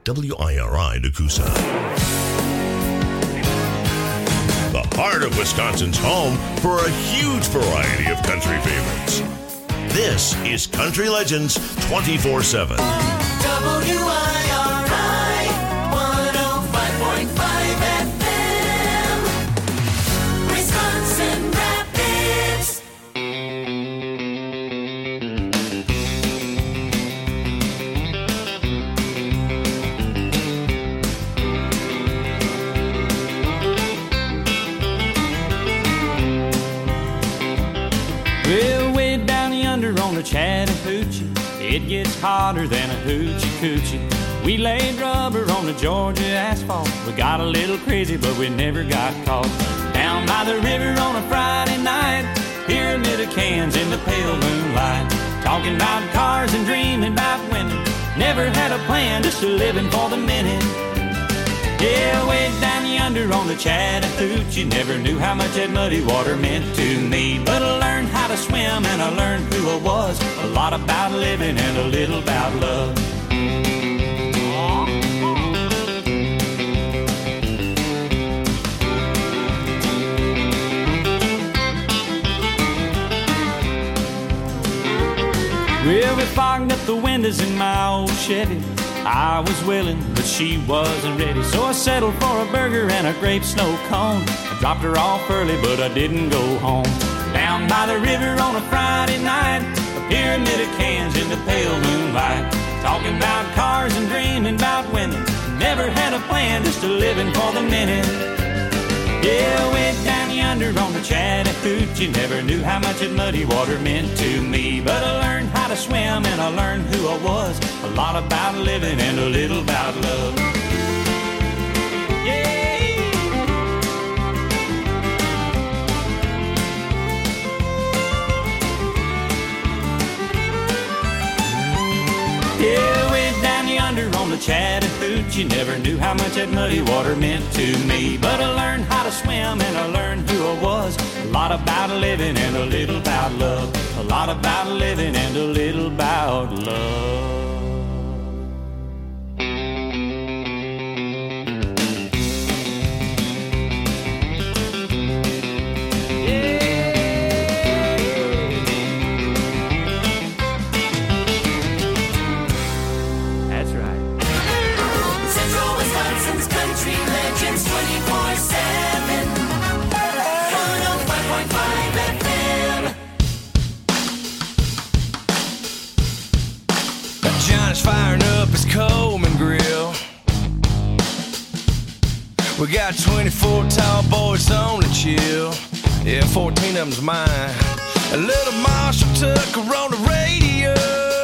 WIRI Nakusa. The heart of Wisconsin's home for a huge variety of country favorites. This is Country Legends 24/7. WIRI 105.5 FM, Wisconsin Rapids. Well, way down yonder on the Chattahoochee, it gets hotter than a hoochie coochie. We laid rubber on the Georgia asphalt. We got a little crazy, but we never got caught. Down by the river on a Friday night, pyramid of cans in the pale moonlight. Talking about cars and dreaming about women. Never had a plan, just a living for the minute. Yeah, way down yonder on the Chattahoochee, never knew how much that muddy water meant to me. But I learned how to swim and I learned who I was. A lot about living and a little about love. Well, we fogged up the windows in my old Chevy. I was willing, but she wasn't ready. So I settled for a burger and a grape snow cone. I dropped her off early, but I didn't go home. Down by the river on a Friday night, a pyramid of cans in the pale moonlight. Talking about cars and dreaming about women. Never had a plan, just a living for the minute. Yeah, way down yonder on the Chattahoochee, never knew how much that muddy water meant to me. But I learned how to swim and I learned who I was. A lot about living and a little about love. Yeah. Yeah, way down yonder on the Chattahoochee, never knew how much that muddy water meant to me. But I learned how to swim and I learned who I was. A lot about living and a little about love. A lot about living and a little about love. Firing up his Coleman grill. We got 24 tall boys on the chill. Yeah, 14 of them's mine. A little Marshall Tucker on the radio.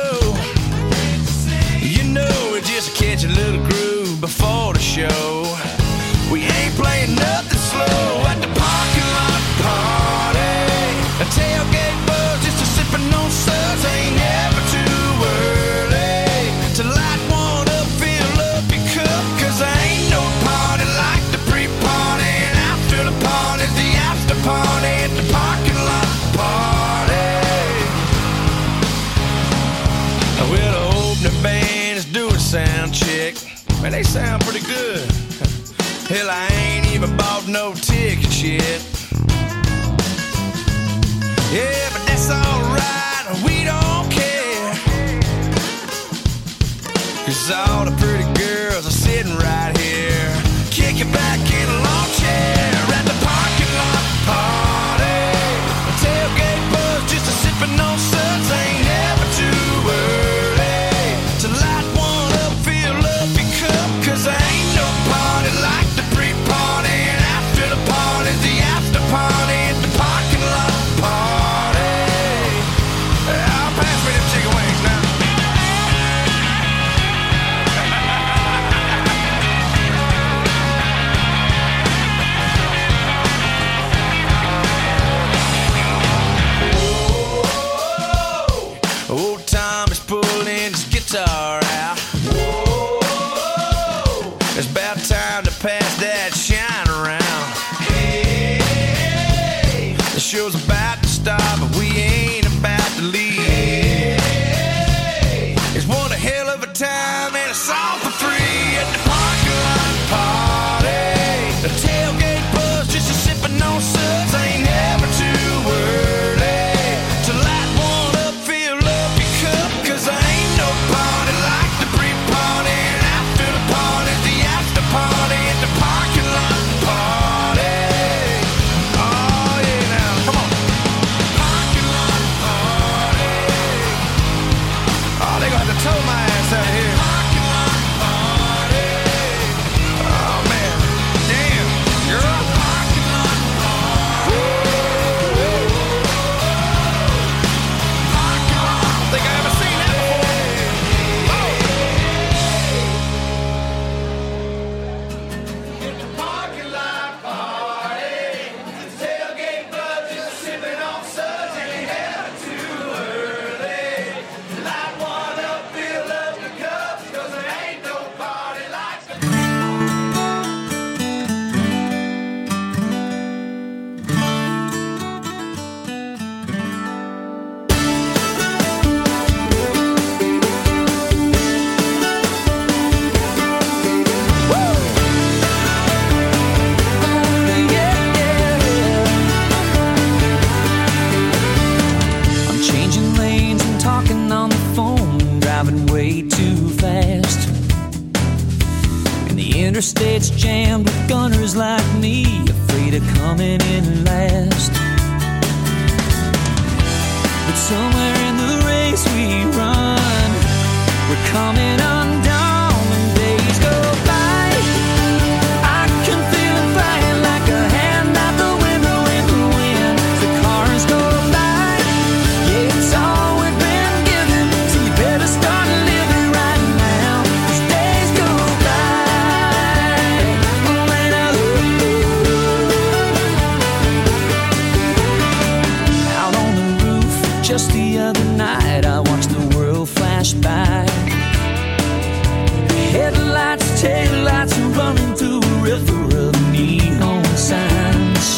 You know, it's just to catch a little groove before the show. We ain't playing nothing slow at the parking lot party. A tailgate buzz, just a sipping on suds. Ain't never too early to light one up, fill up your cup. Cause there ain't no party like the pre-party. And after the party's the after party at the parking lot party. Well, the opening band is doing sound check. Man, they sound pretty good. Hell, I ain't even bought no tickets yet. Yeah, but that's alright, we don't care. Cause all the pretty girls are sitting right here, kicking back in a lawn chair at the parking lot party. A tailgate buzz, just a sipping on suds. Ain't never too early to light one up, fill up your cup. Cause there ain't no party like the pre-party. And after the party, the after party at the parking lot party. I'll pass me them chicken wings now. Old Tom is pulling his guitar out. Whoa, it's about time to pass that shine around. Hey, the show's about to start, but we ain't about to leave. It's one hell of a time and it's all for free. Interstates jammed with gunners like me, afraid of coming in last. But somewhere in the race we run, we're coming undone and days go by. I can feel it flying like a hand out the window in the wind. The cars go by, yeah, it's all we've been given, so you better start living right now, 'cause days go by. Out on the roof just the other night, I watched the world flash by. Headlights, taillights running through a river of neon signs.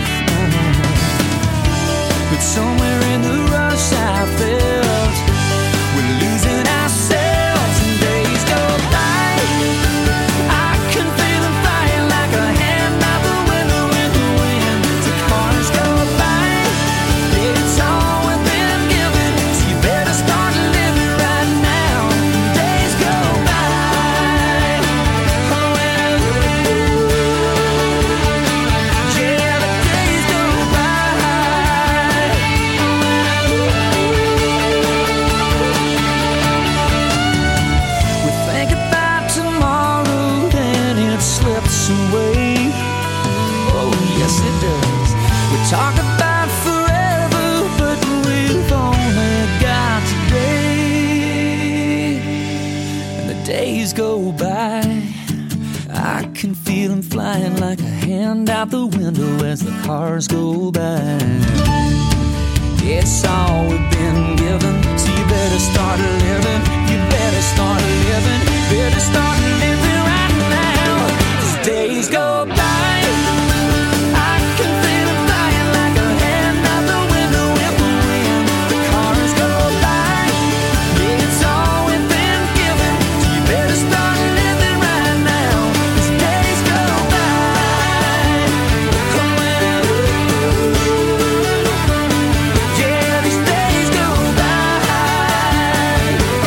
But somewhere in the rush I felt we're losing ourselves and days go by. I can feel them flying like a hand out the window in the wind. The cars go by, it's all we've been given, so you better start living right now. Days go by. Yeah, the days go by. We think about tomorrow, then it slips away. Oh, yes, it does. We talk about forever, but we've only got today. And the days go by. I can feel them flying like a hand out the window as the cars go by. It's all we've been given, so you better start living. You better start living. Better start living right now, 'cause days go by. I can feel it flying like a hand out the window in the wind. The cars go by, yeah, it's all we've been given, so you better start living right now, 'cause days go by. Yeah, these days go by.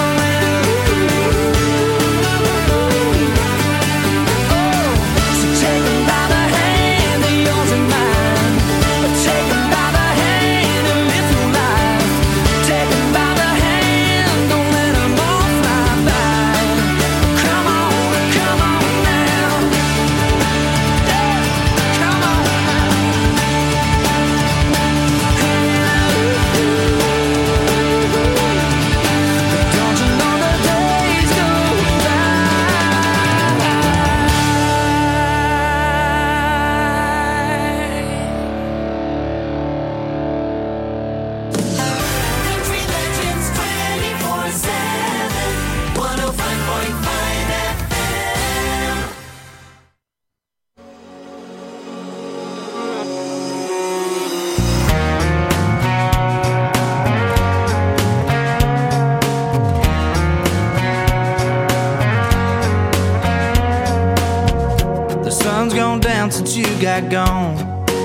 Oh, so take 'em by the hand, they're yours and mine. Take 'em by the hand and live your life. Take 'em by the hand, don't let 'em all fly by. Come on now. Yeah, come on now. Don't you know the days go by? Country Legends 24/7, 105.5 FM. The sun's gone down since you got gone.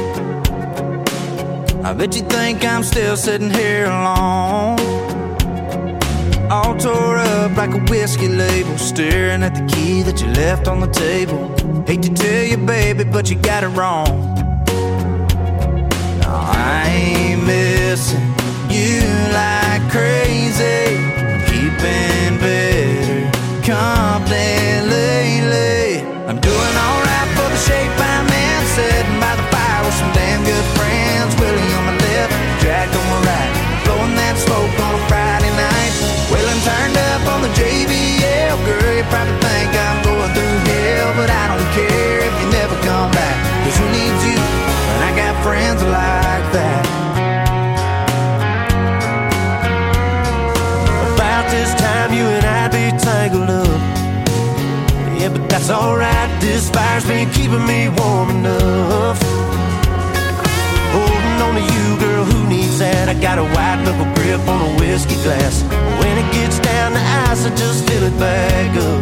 I bet you think I'm still sitting here alone, all tore up like a whiskey label, staring at the key that you left on the table. Hate to tell you, baby, but you got it wrong. No, I ain't missing you like crazy. I'm keeping better company lately. I'm doing alright for the shape I'm in, sitting by the fire with some damn good friends. Willie on my left, Jack on my right, blowing that smoke on a Friday night. Wailing turned up on the JBL. Girl, you probably think I'm going through hell, but I don't care if you never come back, 'cause who needs you when I got friends like that? About this time you and I'd be tangled up. Yeah, but that's alright, this fire's been keeping me warm enough. Holding on to you, girl, who needs that? I got a wide knuckle grip on a whiskey glass. When it gets down to ice, I just fill it back up.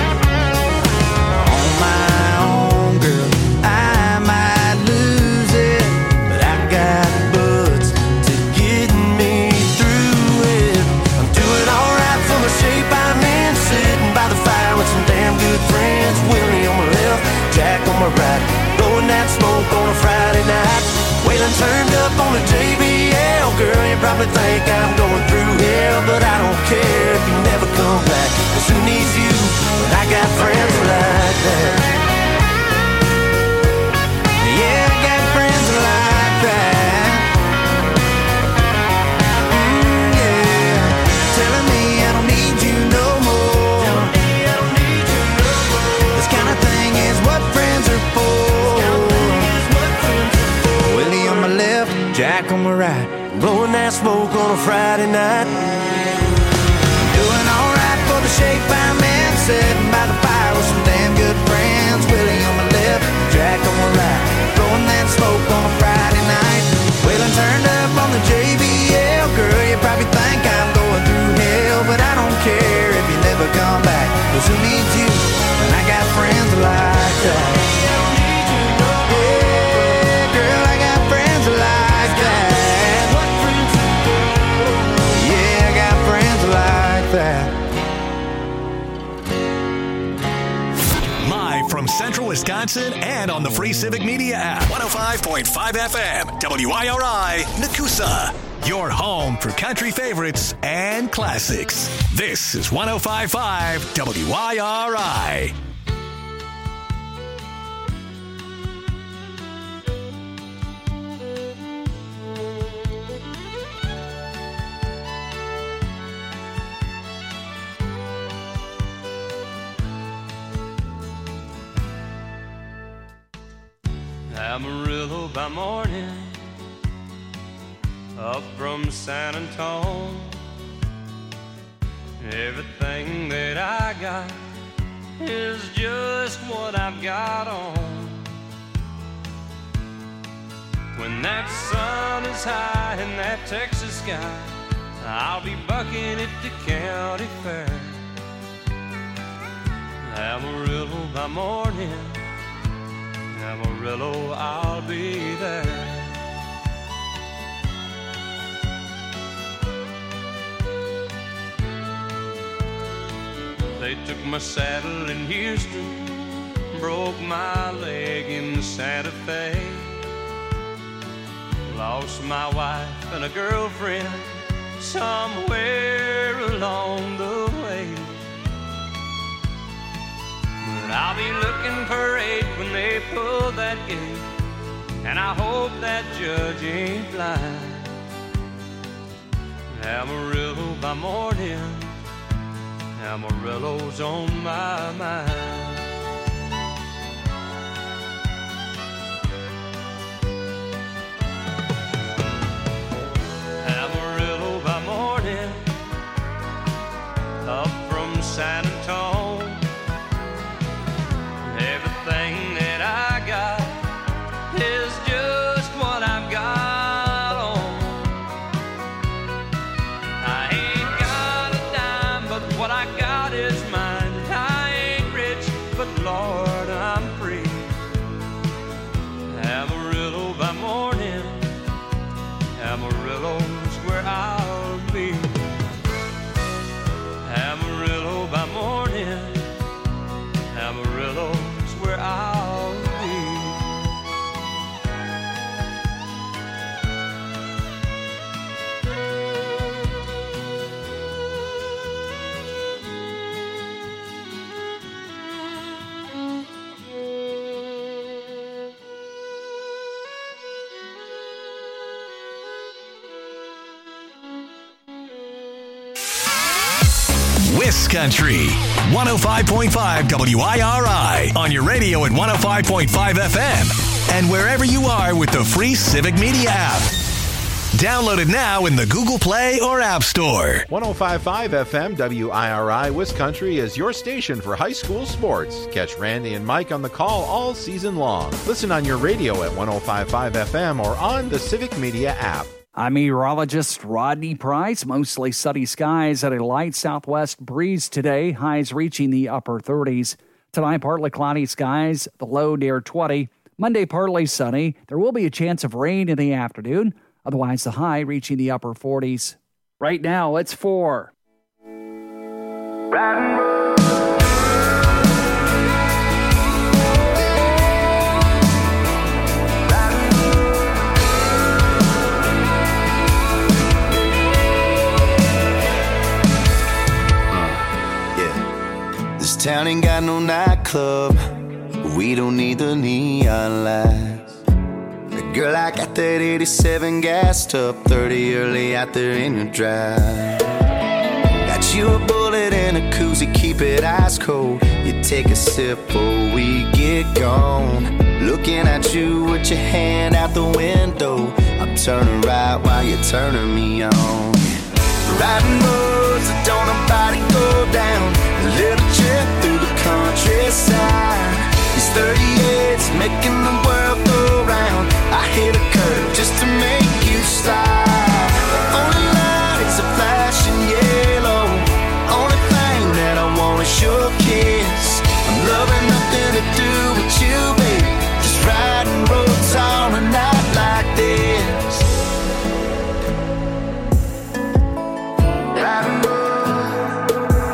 On my own, girl, I might lose it, but I got butts to get me through it. I'm doing alright for the shape I'm in, sitting by the fire with some damn good friends. Willie on my probably think I'm going through hell, but I don't care if you never come back. 'Cause who needs you when I got friends like that? Yeah, I got friends like that. Yeah, telling me I don't need you no more. This kind of thing is what friends are for. Willie on my left, Jack on my right, blowing that smoke on a Friday night. Doing alright for the shape I'm in, sitting by the fire with some damn good friends. Willie on my left, Jack on my right, blowing that smoke on a Friday night. Waylon turned up on the JBL. Girl, you probably think I'm going through hell, but I don't care if you never come back. 'Cause who needs you when I got friends like that? Yeah, girl, I got friends like that. Yeah, I got friends like that. Live from Central Wisconsin and on the free Civic Media app. 105.5 FM, WIRI, Nakusa. Your home for country favorites and classics. This is 105.5 WIRI. Amarillo by morning, up from San Antone. Everything that I got is just what I've got on. When that sun is high in that Texas sky, I'll be bucking at the county fair. Amarillo by morning, Amarillo, I'll be there. They took my saddle in Houston, broke my leg in Santa Fe. Lost my wife and a girlfriend somewhere along the way. But I'll be looking for 8 when they pull that gate, and I hope that judge ain't blind. Amarillo by morning, Amarillo's on my mind. Amarillo by morning, up from San Antone. Everything that I got is just what I've got on. I ain't got a dime, but what I got is mine. I ain't rich, but Lord, I'm free. Amarillo by morning, Amarillo's where I'll be. Amarillo by morning, Amarillo's where I'll be. Country 105.5 WIRI on your radio at 105.5 FM and wherever you are with the free Civic Media app. Download it now in the Google Play or App Store. 105.5 FM WIRI Wiscountry is your station for high school sports. Catch Randy and Mike on the call all season long. Listen on your radio at 105.5 FM or on the Civic Media app. I'm meteorologist Rodney Price. Mostly sunny skies and a light southwest breeze today. Highs reaching the upper 30s. Tonight, partly cloudy skies, the low near 20. Monday, partly sunny. There will be a chance of rain in the afternoon. Otherwise, the high reaching the upper 40s. Right now, it's 4. nightclub. We don't need the neon lights. Girl, I got that 87 gassed up, 30 early out there in your drive. Got you a bullet and a koozie, keep it ice cold. You take a sip before we get gone. Looking at you with your hand out the window. I'm turning right while you're turning me on. Riding roads that don't nobody go down. A little trip through the countryside. These 38's making the world go round. I hit a curve just to make you slide. The only light is a flashing yellow. Only thing that I want is your kiss. I'm loving nothing to do with you, baby. Just riding roads on a night like this. Riding roads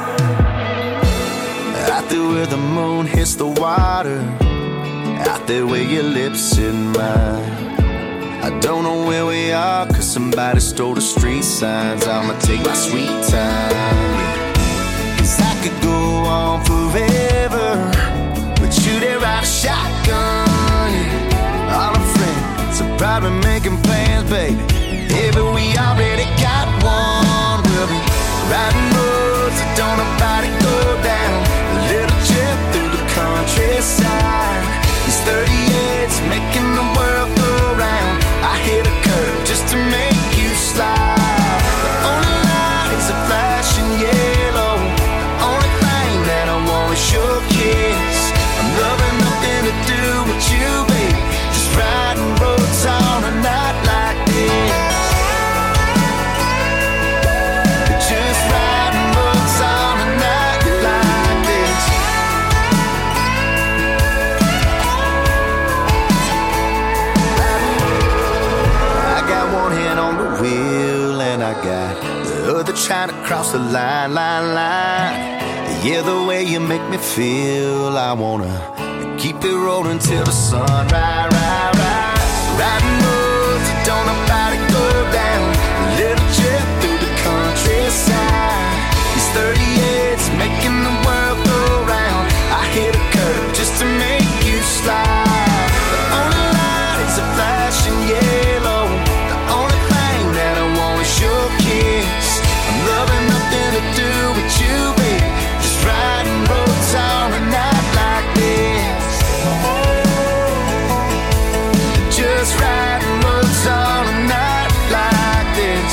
out there where the moon hits the water. Out there where your lips in mine. I don't know where we are, cause somebody stole the street signs. I'ma take my sweet time. Cause I could go on forever with you there ride a shotgun. All our friends are probably making plans, baby. Yeah, but we already got one. We'll be riding roads that don't nobody go down. A little trip through the countryside. These 38's making the world go round. I hit a curve just to make you slide. The only light is a flashing yellow. The only thing that I want is your kiss. I'm loving nothing to do with you, baby. Just riding roads on a night like this. Just riding roads on a night like this. I got one hand on the wheel and I got the other trying to cross the line. Yeah, the way you make me feel, I wanna keep it rolling till the sun rise. Riding roads that don't nobody go down. A little trip through the countryside. These 38's making the world go round. I hit a curve just to make you slide. The only light is a flashing yellow. The only thing that I want is your kiss. I'm loving nothing to do with you, baby. Just riding roads on a night like this. Just riding roads on a night like this.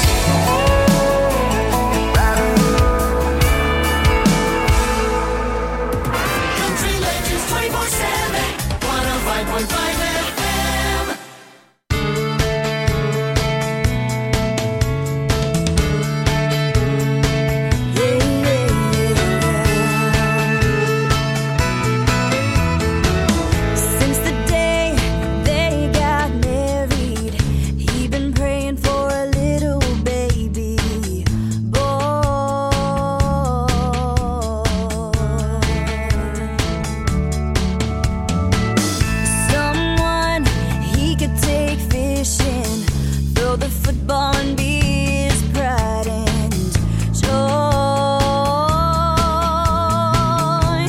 Country Legends 24/7, 105.5 FM. Since the day they got married, he been praying for a little baby boy. Someone he could take fishing, throw the football and be his pride and joy.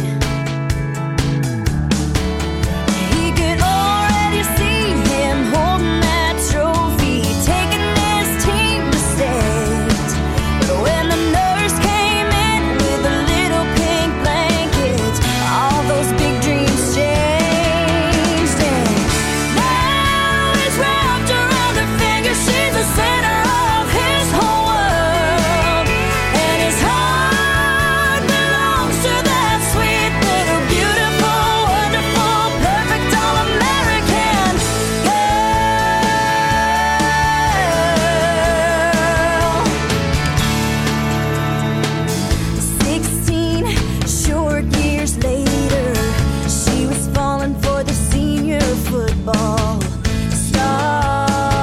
He could already see him holding that trophy, taking his team to state. But when the nurse came in with a little pink blanket, all those big dreams changed. And now he's wrapped around her finger. She's the center of his whole world, and his heart belongs to that sweet little beautiful, wonderful, perfect all-American girl. 16 short years later, she was falling for the senior football star.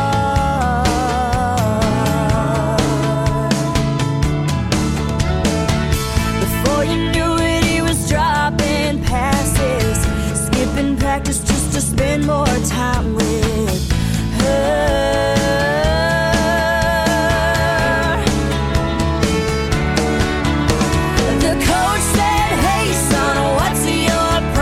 Before you knew it, he was dropping passes, skipping practice just to spend more time with her. The coach said, "Hey son, what's your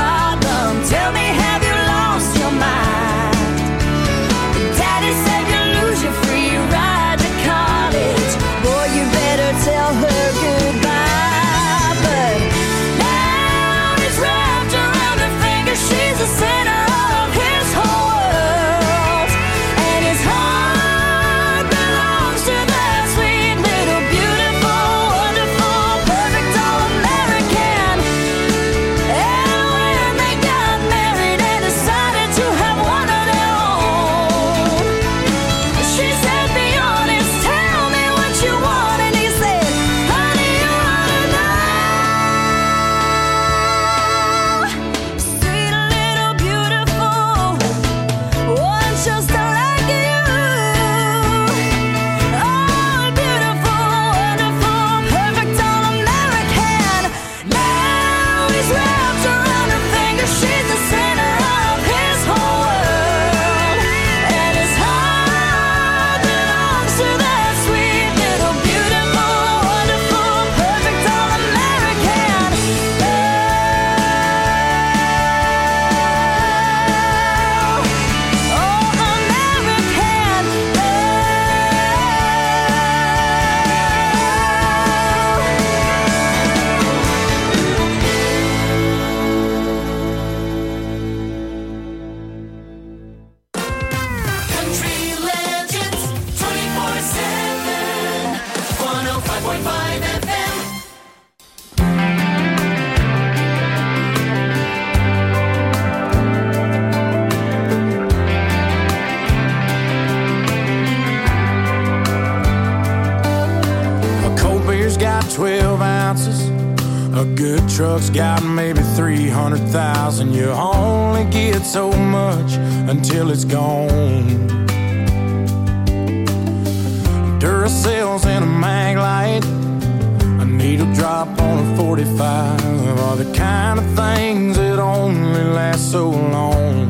A good truck's got maybe 300,000. You only get so much until it's gone. Duracells and a mag light, a needle drop on a 45 are the kind of things that only last so long.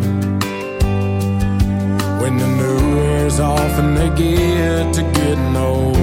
When the new wears off and they get to getting old,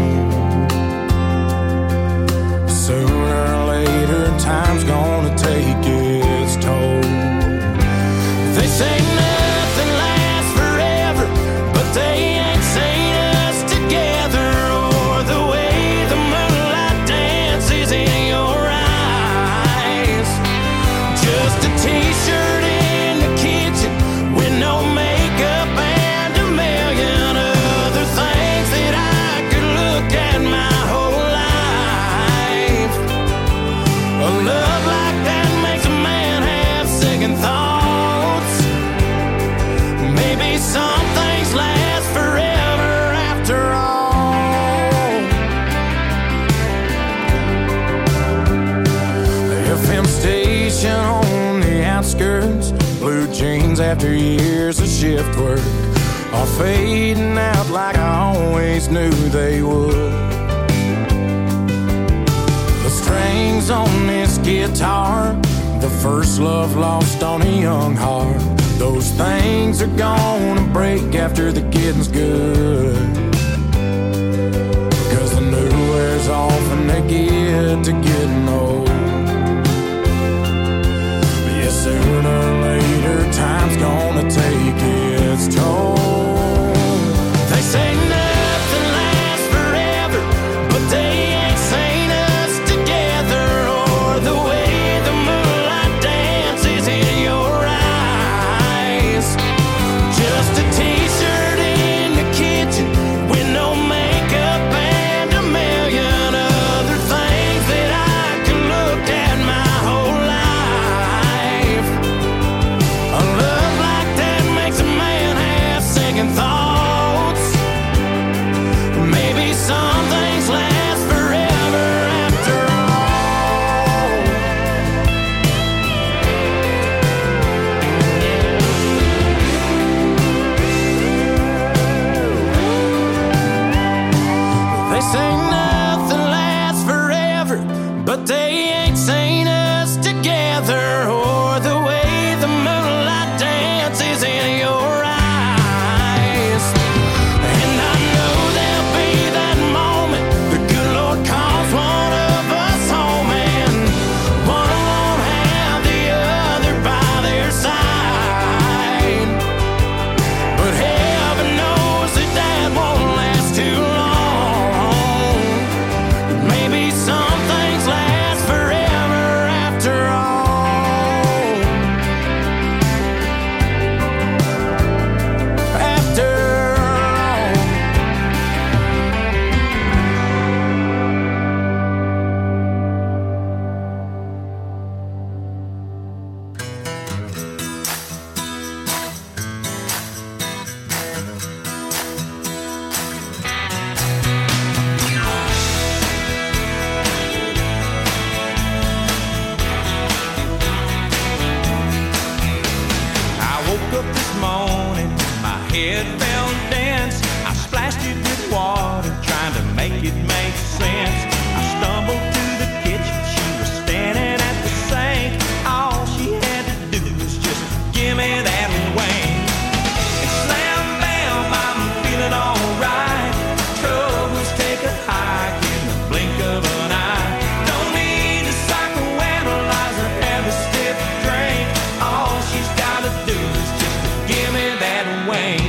sooner or later time's gonna take its toll. They say nothing lasts forever, but they ain't seen us together, or the way the moonlight dances in your eyes. Just a t-shirt in the kitchen with no makeup and a million other things that I could look at my whole life. A love like that makes a man have second thoughts. Maybe some things last forever after all. The FM station on the outskirts, blue jeans after years of shift work are fading out like I always knew they would. The strings on this guitar, the first love lost on a young heart, those things are gonna break after the getting's good. Because the new wears off and they get to getting old. But yeah, sooner or later time's gonna take its toll. They say nothing lasts forever, but they ain't seen us together, or the way the moonlight dances in your eyes. Just a t-shirt in the kitchen with no makeup and a million other things that I can look at my whole life. A love like that makes a man have second thoughts. Maybe some things last forever after all. They say nothing lasts forever, but they ain't seen us together, or the way the moonlight dances in your eyes. And I know there'll be that moment the good Lord calls one of us home, and one won't have the other by their side. But heaven knows that that won't last too long. Maybe some things last forever after all. After all. I woke up this morning, my head felt dense. I splashed it with water, trying to make it make sense. I stumbled to the kitchen, she was standing at the sink. All she had to do was just give me that wing. And slam bam, I'm feeling alright. Troubles take a hike in the blink of an eye. Don't need to psychoanalyze or have a stiff drink. All she's gotta do is just give me that wing.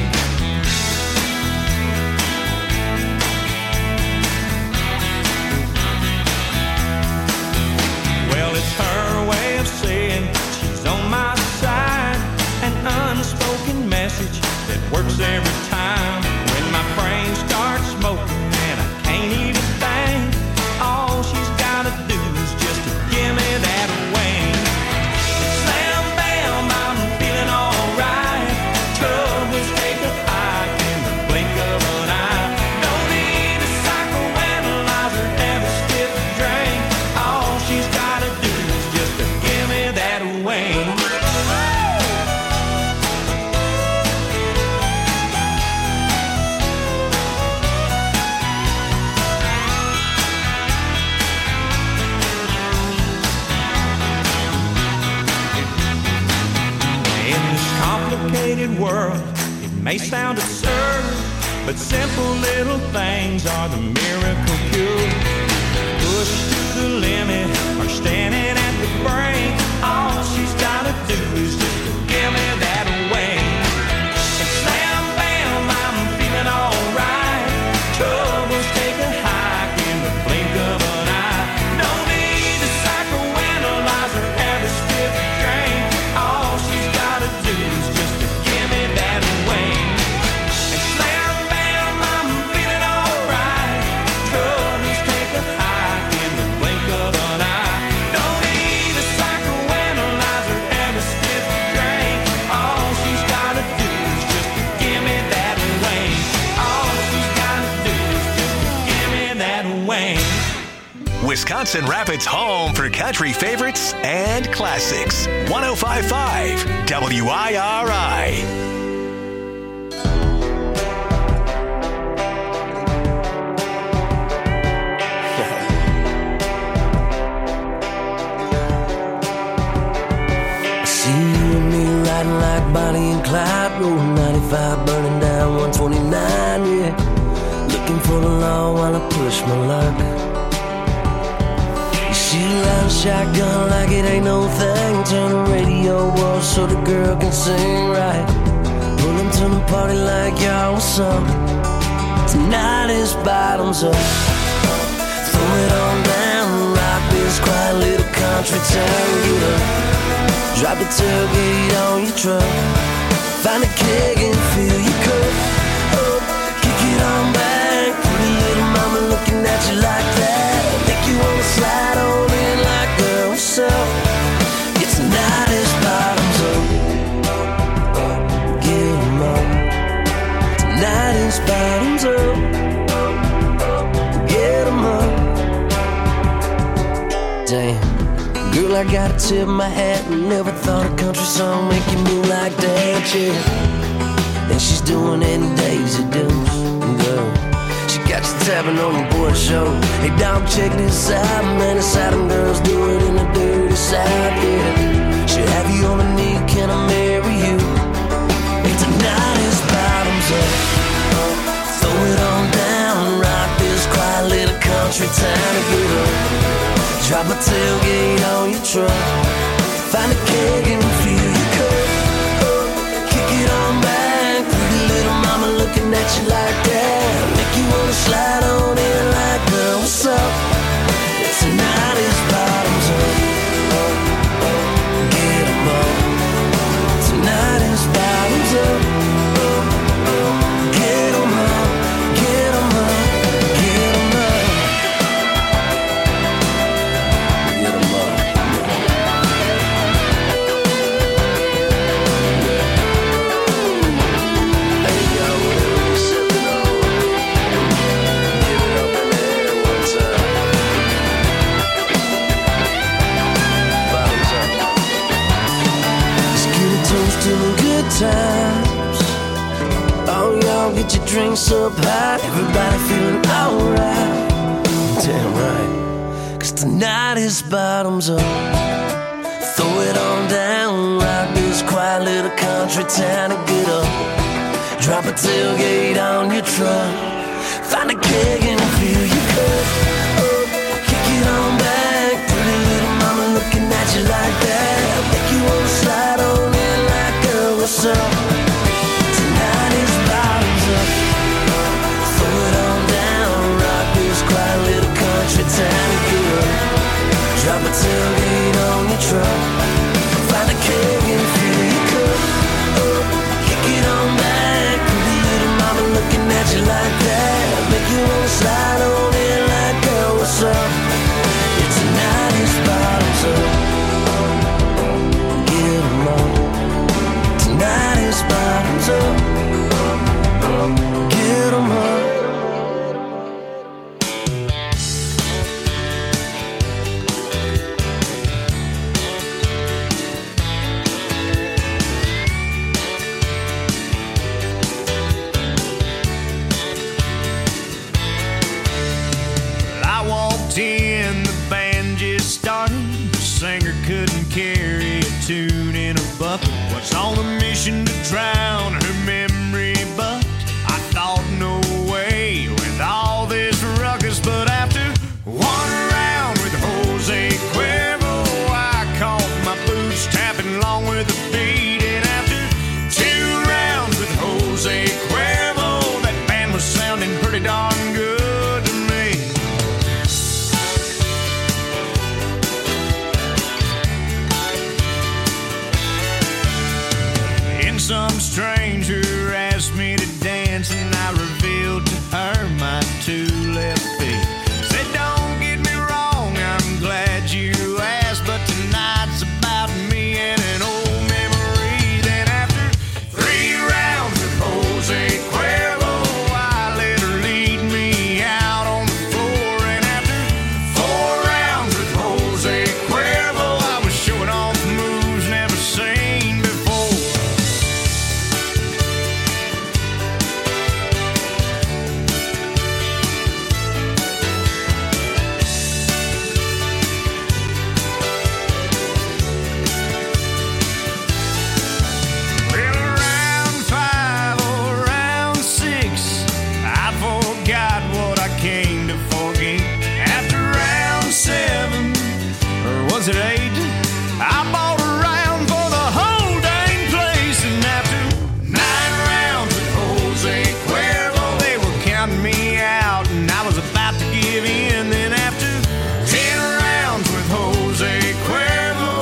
complicated world. It may sound absurd, but simple little things are the miracle cure. Pushed to the limit or standing at the brink, all she's gotta do is just give me that wing. And slam, bam, I'm feeling alright. Troubles take a hike in the blink of an eye. No need to psychoanalyze her every stiff drink. All she's gotta do is just give me that wing. And slam, bam, I'm feeling alright. Troubles take a hike in the blink of an eye. No need to psychoanalyze her every stiff drink. All she's gotta do is just give me that wing. All she's gotta do is just give me that wing. Wisconsin Rapids' home for country favorites and classics. 105.5 WIRI. See you and me riding like Bonnie and Clyde, rolling 95, burning down 129, yeah. Looking for the law while I push my luck. You shoot around shotgun like it ain't no thing. Turn the radio off so the girl can sing right. Pull them to the party like y'all was some. Tonight is bottoms up. Throw it on down, rock this quiet little country town. Get up. Drop the tailgate on your truck. Find a keg and fill your cup. Kick it on back. Pretty little mama looking at you like that. Think you wanna slide on in like girl, what's up? It's tonight is bottoms up. Get 'em up. Tonight is bottoms up. Get 'em up. Damn. Girl, I gotta tip my hat. Never thought a country song make you move like that, yeah. And she's doing it in Daisy Dukes, girl. She got you tapping on your board show. Hey, dog, check this out, man. It's how them girls do it in the dirty South, yeah. She'll have you on a knee, can I marry you? Hey, tonight is bottoms up. Throw it on down, rock this quiet little country town to get up. Drop a tailgate on your truck. Find a keg and fill your cup. Kick it on back. Pretty little mama looking at you like that. Make you wanna slide on in like, girl, what's up? Tonight is bottoms up. Get 'em up. Tonight is bottoms up. Get 'em up. Get 'em up. Get 'em up. Times. Oh, y'all get your drinks up high. Everybody feeling alright. Damn right. 'Cause tonight is bottoms up. Throw it on down. Rock this quiet little country town and get up. Drop a tailgate on your truck. Find a keg and fill your cup. Kick it on back. Pretty little mama looking at you like that. Make you wanna slide on in like, girl, what's up? Tonight is bottoms up. Throw it on down. Rock this quiet little country town and get up. Drop a tailgate on your truck. Find a keg and fill your cup. Kick it on back. Pretty little mama looking at you like that. Make you wanna slide on in like, girl, was on a mission to drown her memory, but I thought no way with all this ruckus. But after one round with Jose Cuervo, I caught my boots tapping along with the beat. And after 2 rounds with Jose Cuervo, that band was sounding pretty darn good to me. And some stranger asked me to dance, and I revealed to her my 2 left feet. Said, don't get me wrong, I'm glad you asked, but tonight's about me and an old memory. Then after 3 rounds with Jose Cuervo, I let her lead me out on the floor. And after 4 rounds with Jose Cuervo, I was showing off moves never seen before. Well, round 5 or round 6, I forgot what I came to forget. After round 7, or was it 8, I bought a round for the whole dang place. And after 9 rounds with Jose Cuervo, they were counting me out, and I was about to give in. Then after 10 rounds with Jose Cuervo,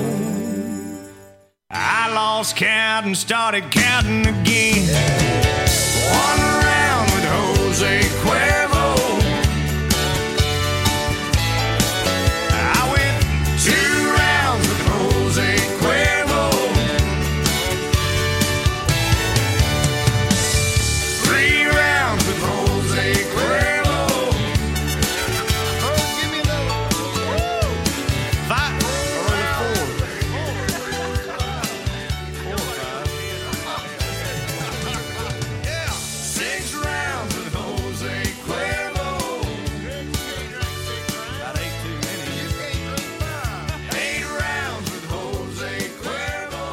I lost count and started counting again. 1 round with Jose Cuervo, I went 2 rounds with Jose Cuervo, 3 rounds with Jose Cuervo. Oh, give me another. 5 or 4. Yeah, 6 rounds with Jose Cuervo. That ain't too many. 8 rounds with Jose Cuervo.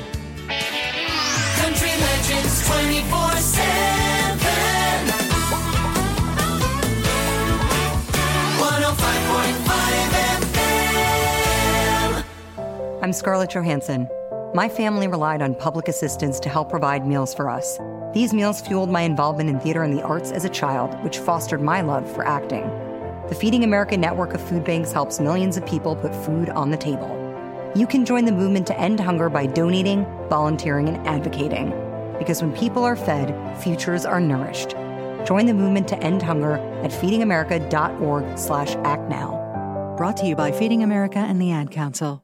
Country Legends 24/7. 105.5 FM. I'm Scarlett Johansson. My family relied on public assistance to help provide meals for us. These meals fueled my involvement in theater and the arts as a child, which fostered my love for acting. The Feeding America network of food banks helps millions of people put food on the table. You can join the movement to end hunger by donating, volunteering, and advocating. Because when people are fed, futures are nourished. Join the movement to end hunger at feedingamerica.org/actnow. Brought to you by Feeding America and the Ad Council.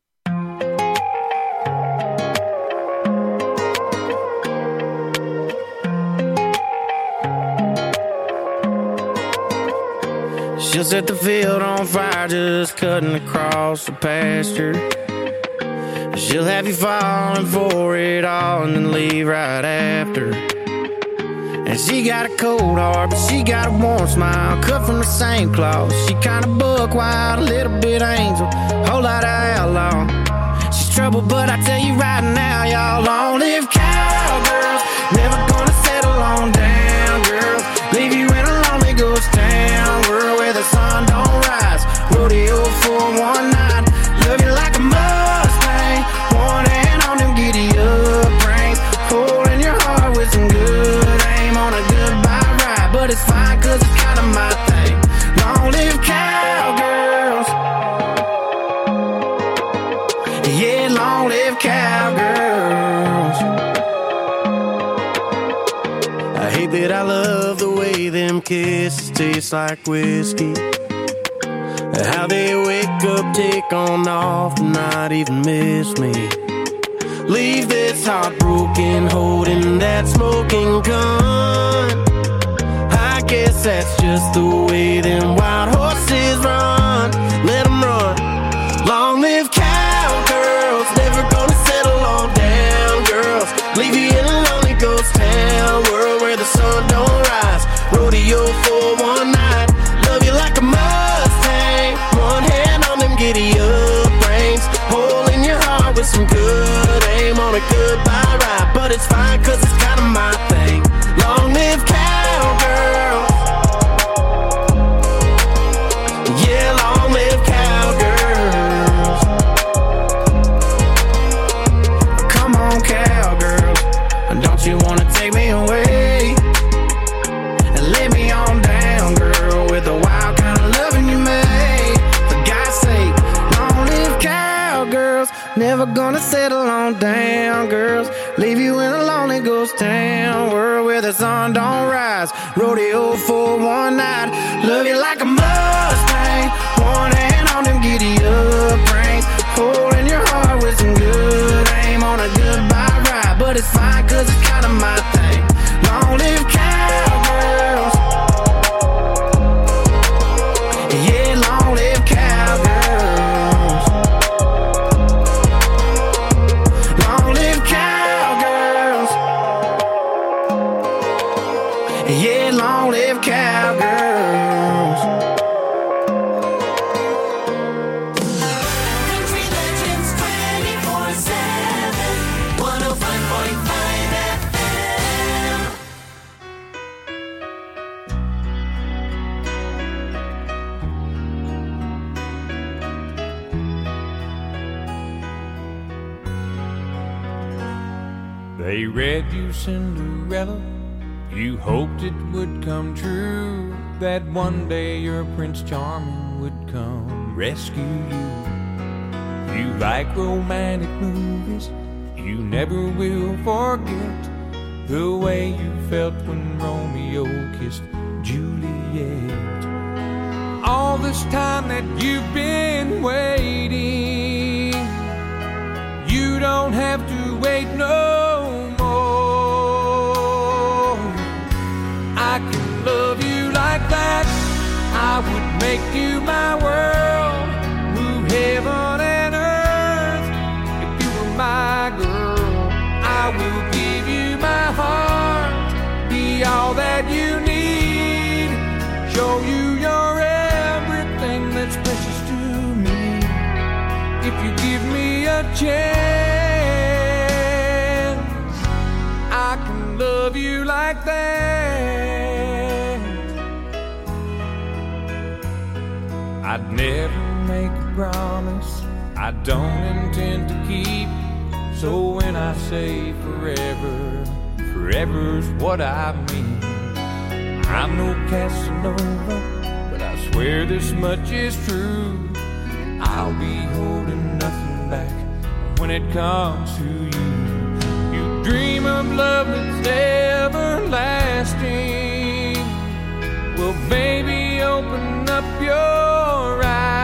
She'll set the field on fire just cutting across the pasture. She'll have you falling for it all and then leave right after. And she got a cold heart, but she got a warm smile, cut from the same cloth. She kinda buck wild, a little bit angel, whole lot of outlaw. She's trouble, but I tell you right now, y'all, long live cowgirls. Never gonna settle on down, girls. Leave you in a lonely ghost town, world where the sun don't rise. Rodeo for one night, love you like a Mustang. One hand on them giddy up reins, holding your heart with some good aim on a goodbye ride. But it's fine, cause it's kinda my thing. Long live cowgirls. Yeah, long live cowgirls. I hate that I love the way them kisses taste like whiskey. How they wake up, take on off, and not even miss me. Leave this heartbroken, holding that smoking gun. I guess that's just the way them wild horses run. Let them run. Long live cowgirls, never gonna settle on down, girls. Leave you in a lonely ghost town, world where the sun don't rise. Rodeo for one night, love you like a Mustang. One hand on them giddy up reins, hole in your heart with some good aim on a goodbye but it's fine cause it's kinda my thing. Long live cowgirls. Yeah, long live cowgirls. Come on, cowgirls, don't you wanna take me away and lay me on down, girl, with the wild kind of loving you made. For God's sake, long live cowgirls. Never gonna settle on down, girls. Leave you in a lonely ghost town world where the sun don't rise. Rodeo for one night. Love you like a Mustang. One hand on them giddy up reins. Holding your heart with some good aim on a goodbye ride. But it's fine cause it's kinda my thing. Long live cowgirls. Yeah, long live cowgirls. Long live cowgirls. Yeah, long live cowgirls. Country Legends 24/7, 105.5 FM. They read you Cinderella, you hoped it would come true, that one day your Prince Charming would come rescue you. You like romantic movies, you never will forget the way you felt when Romeo kissed Juliet. All this time that you've been waiting, you don't have to wait no more. I can love you like that. I would make you my world, move heaven and earth. If you were my girl, I will give you my heart, be all that you need, show you you're everything that's precious to me. If you give me a chance, I can love you like that. I'd never make a promise I don't intend to keep. So when I say forever, forever's what I mean. I'm no Casanova, but I swear this much is true. I'll be holding nothing back when it comes to you. You dream of love that's everlasting. Well, baby, open up your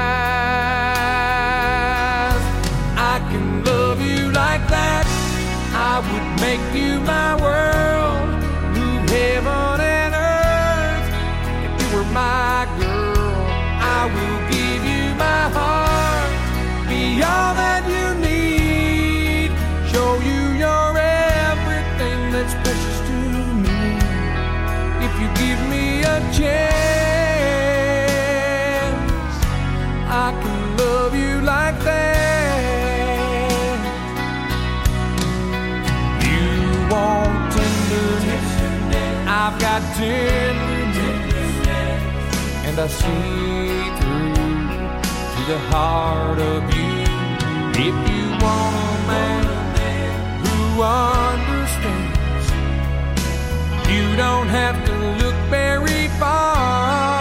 eyes. I can love you like that. I would make you my world, move heaven and earth. If you were my girl, I will give you my heart, be all that you need, show you you're everything that's precious to me. If you give me a chance, I can love you like that. You want tenderness, I've got tenderness, and I see through to the heart of you. If you want a man who understands, you don't have to look very far.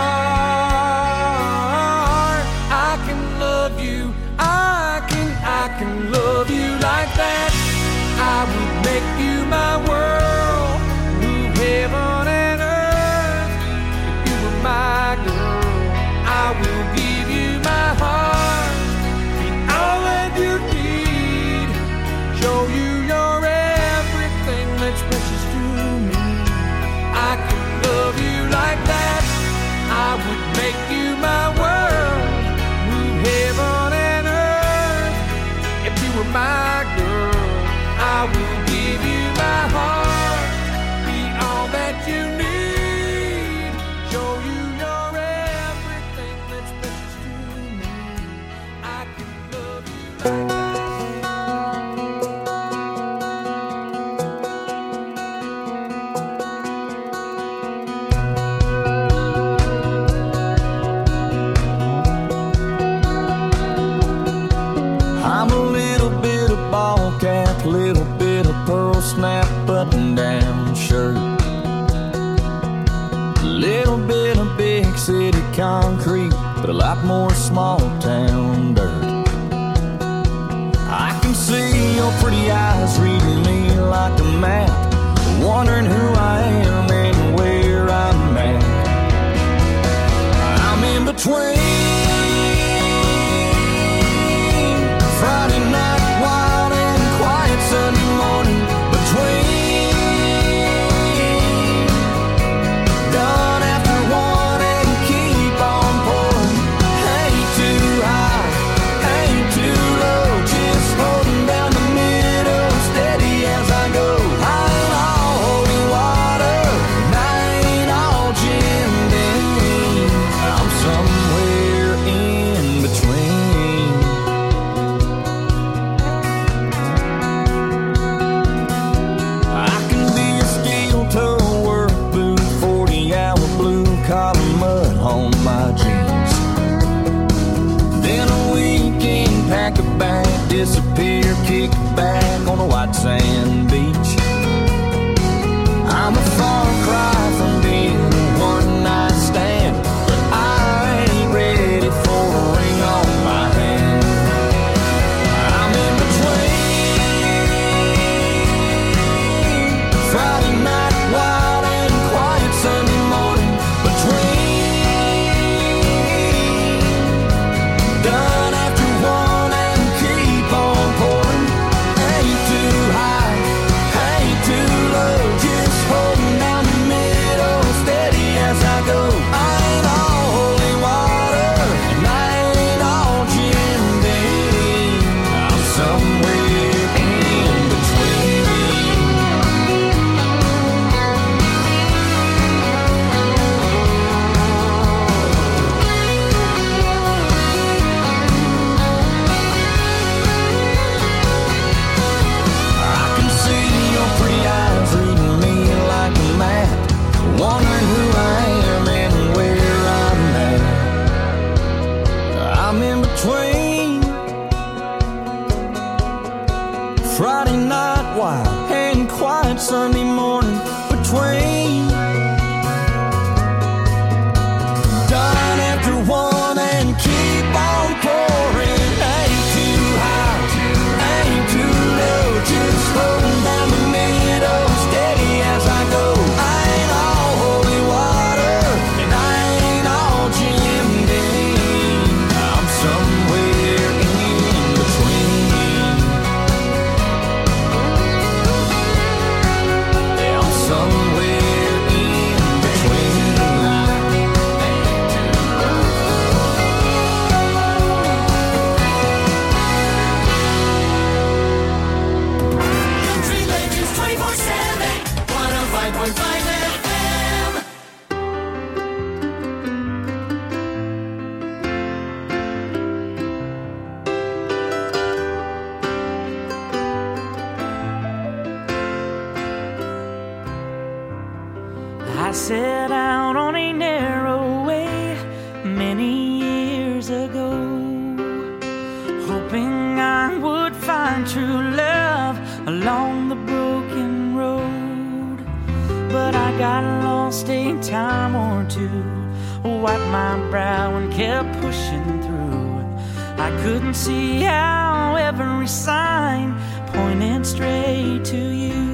I can love you, I can love you like that. I would make you my world, move heaven and earth. If you were my girl, I will give you my heart, be all that you need, show you you're everything that's precious to me. I can love you like that. I would make you my world, move heaven and earth. If you were my girl, I will give you my heart, be all that you need, show you you're everything that's precious to me. I can love you like that. button-down shirt. A little bit of big city concrete, but a lot more small town dirt. I can see your pretty eyes reading me like a map, wondering who I am and where I'm at. I'm in between Friday night wild and quiet Sunday morning, between done after one and keep on pouring. Ain't too high, ain't too low, just holding down the middle, steady as I go. I ain't all holy water, and I ain't all Jim Beam. I'm somewhere in between. I can be a steel-toe work boot, 40-hour blue-collar mud on my jeans. Then a weekend pack a bag, disappear, kick back on a white sand beach. I'm a far cry from being a one-night stand, but I ain't ready for a ring on my hand. I'm in between Friday night wild and quiet Sunday morning, between done after one and keep on pouring. Ain't too high, ain't too low, just holding down the middle, steady as I go. I ain't all holy water, and I ain't all Jim Beam. I'm somewhere in between. I can see your pretty eyes reading me like a map, wondering who I am and where I'm at. I'm in between Friday night wild and quiet Sunday morning, between done after one and keep on pouring. Ain't too high, ain't too low, just holding down the middle, steady as I go. I ain't all holy water, and I ain't all Jim Beam. I'm somewhere in between. Yeah, I'm somewhere in between. Country Legends 24/7, 105.5 FM. I set out on a narrow way many years ago, hoping I would find true love along the broken road. But I got lost a time or two, wiped my brow and kept pushing through. I couldn't see how every sign pointed straight to you.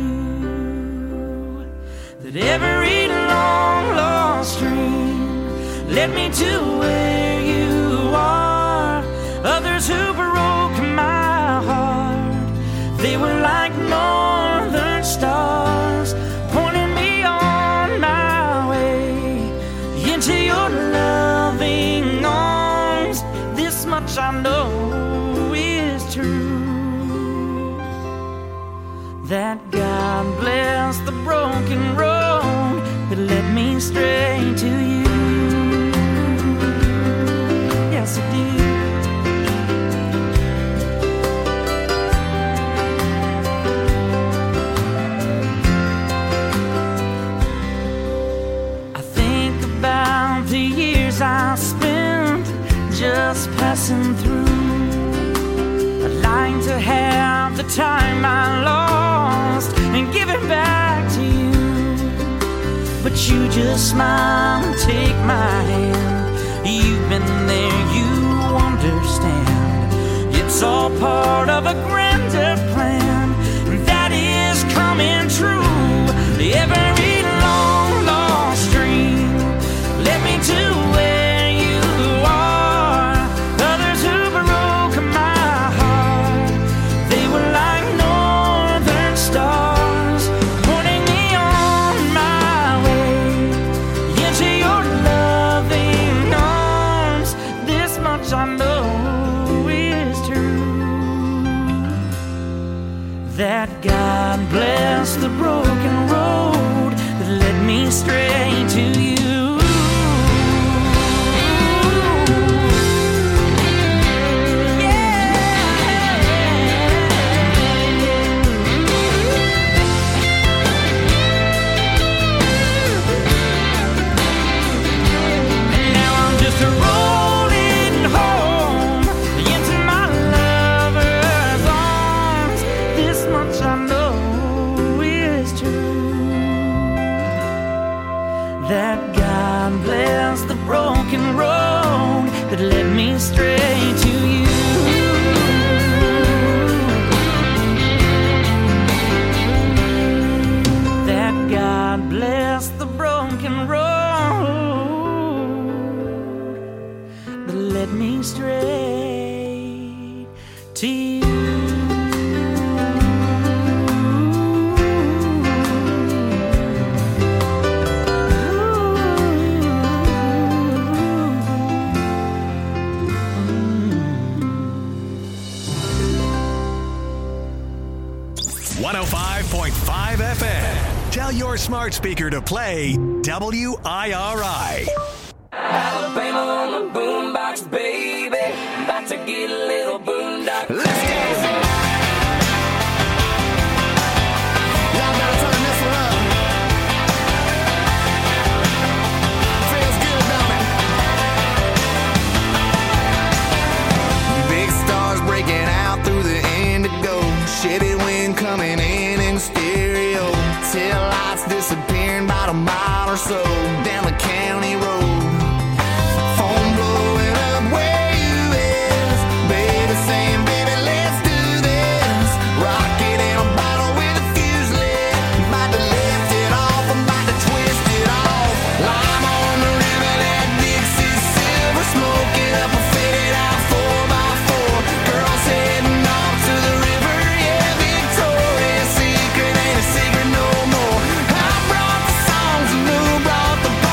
That every long lost dream led me to where you are. Others who broke my heart, they were like northern stars, pointing me on my way into your loving arms. This much I know is true, that God bless the broken road that led me straight to you. Yes, it did. I think about the years I spent just passing through. I'd like to have the time I lost and give it back a smile and take my hand. You've been there, you understand. It's all part of a grander plan, and that is coming true. Every long lost dream led me to where you are. Others who broke my heart, they were like northern stars, pointing me on my way into your loving arms. This much I know is true, that God bless the broken road that led me straight to you. That God bless the broken road that led me straight to you. That God bless the broken road that led me straight to you. FM. Tell your smart speaker to play WIRI. Alabama on the boombox, baby. About to get a little boondock. Let's go. Y'all better turn this one up. Feels good, don't it? Big stars breaking out through the indigo. Chevy wind coming in stereo. Tail lights disappearing about a mile or so down the county road. Phone blowing up where you is. Baby saying, baby, let's do this. Rocket in a bottle with a fuse lit. About to lift it off, I'm about to twist it off. Lime on the river, that Dixie silver. Smoking up a faded out 4x4. Girls heading off to the river, yeah, Victoria's Secret ain't a secret no more. I brought the songs and who brought the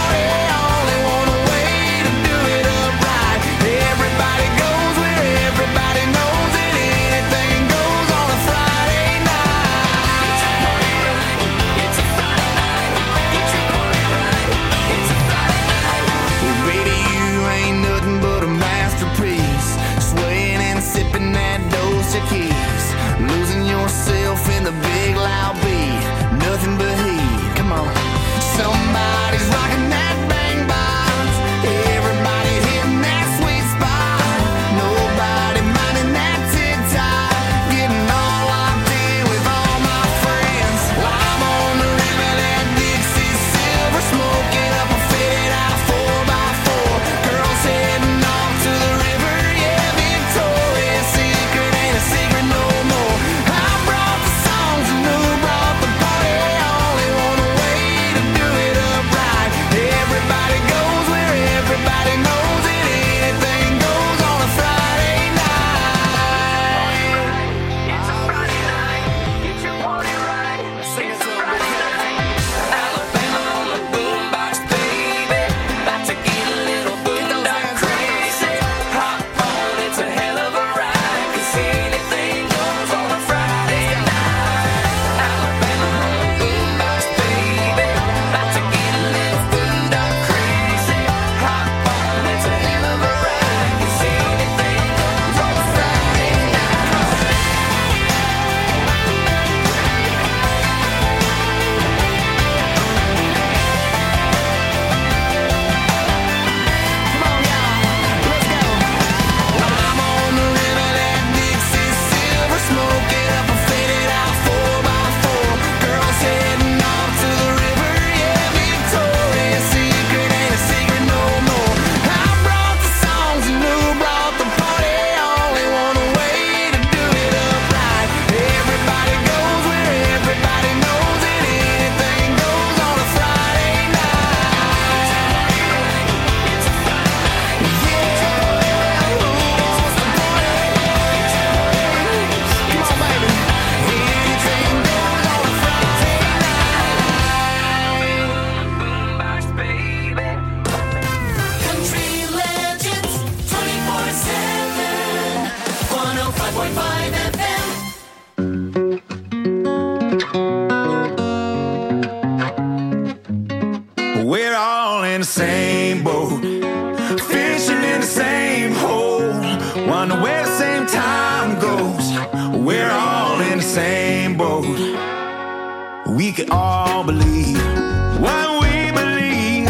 same boat, fishing in the same hole, wonder where the same time goes. We're all in the same boat. We can all believe what we believe,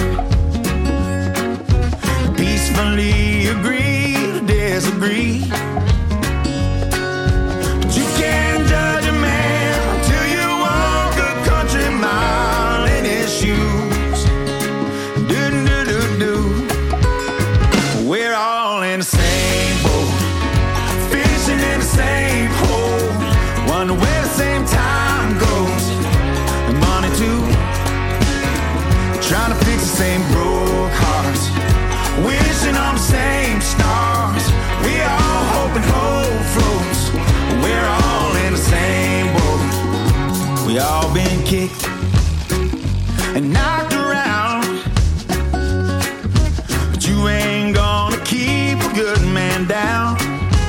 peacefully agree to disagree. But you can't judge a man until you walk a country mile in his shoes. Do-do-do-do. We're all in the same boat, fishing in the same hole, wonder where the same time goes. And money too, trying to fix the same broke hearts, wishing on the same stars. We all hope and hope floats. We're all in the same boat. We all been kicked and knocked around, but you ain't gonna keep a good man down.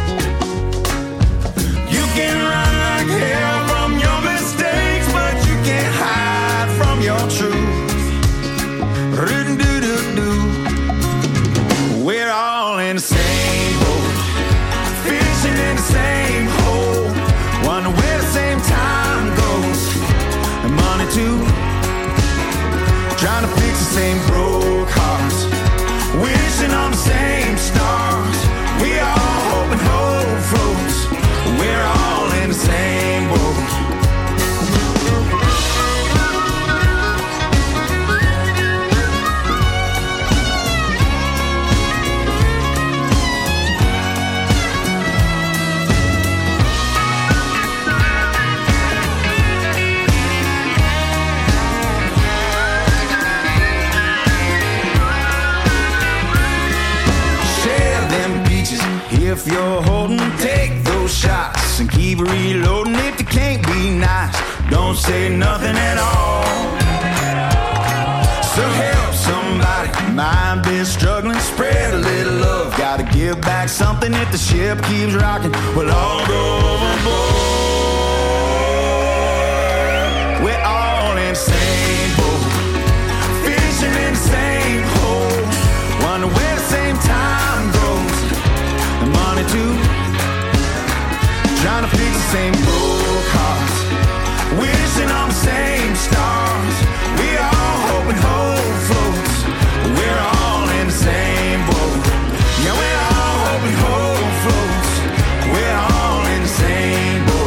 You can run like hell from your mistakes, but you can't hide from your truth. Do-do-do-do. We're all in the same boat, fishing in the same hole, wonder where the same time goes. And money too, trying to fix the same broke hearts, wishing on the same stars. We all hope and hope floats. We're all in the same boat. If you're holding, take those shots and keep reloading. If you can't be nice, don't say nothing at all. So help somebody, might be struggling, spread a little love. Gotta give back something if the ship keeps rocking. We'll all go overboard. We're all in the same boat, fishing in the same hole, wonder where the same time goes. And money too, trying to fix the same broke hearts, wishing on the same stars. We all hope and hope floats. We're all in the same boat. Yeah, we're all hope and hope floats. We're all in the same boat.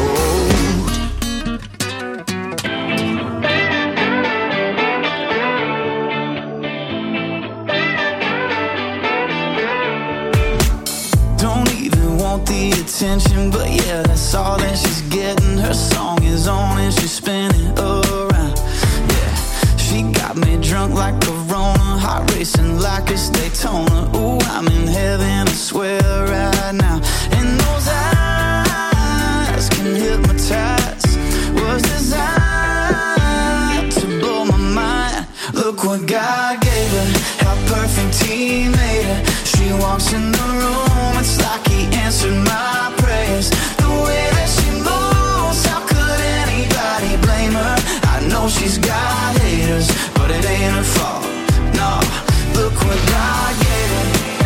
The attention, but yeah, that's all that she's getting. Her song is on and she's spinning around. Yeah, she got me drunk like Corona, heart racing like it's Daytona. Ooh, I'm in heaven, I swear right now. And those eyes can hypnotize, was designed to blow my mind. Look what God gave her, how perfect He made her. She walks in the room, it's like He answered my prayers. The way that she moves, how could anybody blame her? I know she's got haters, but it ain't her fault. No, look what God gave her.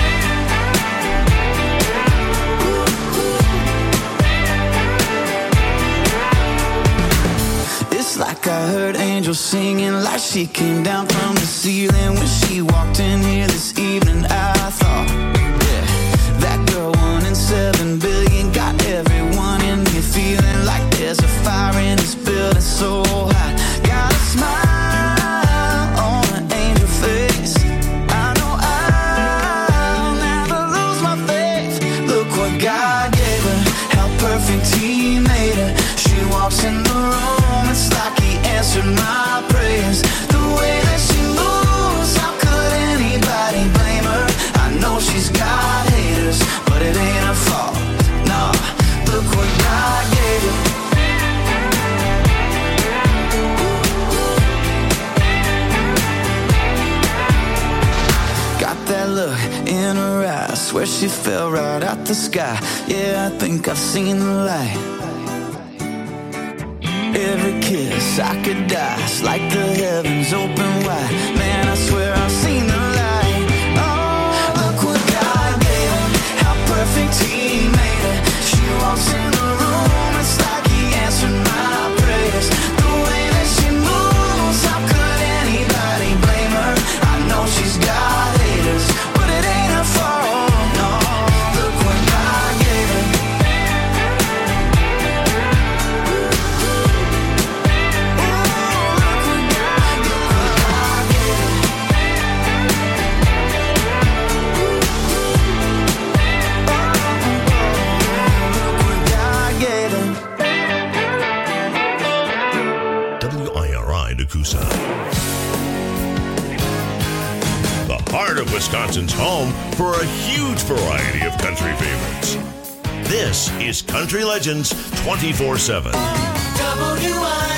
It's like I heard angels singing, like she came down from the ceiling when she walked in here this evening. I thought, yeah, that girl 1 in 7 billion got everyone in here feeling like there's a fire in this building so hot. Got a smile on an angel face. I know I'll never lose my faith. Look what God gave her, how perfect He made her. She walks in the room, it's like He answered my prayers. The way that she moves, how could anybody blame her? I know she's got haters, but it ain't her fault. No, look what God gave her. Got that look in her eyes, swear she fell right out the sky. Yeah, I think I've seen the light. Every kiss I could die, it's like the heavens open wide. Man, I swear I've seen the light. Nakusa. The heart of Wisconsin's home for a huge variety of country favorites. This is Country Legends 24/7. WIRI.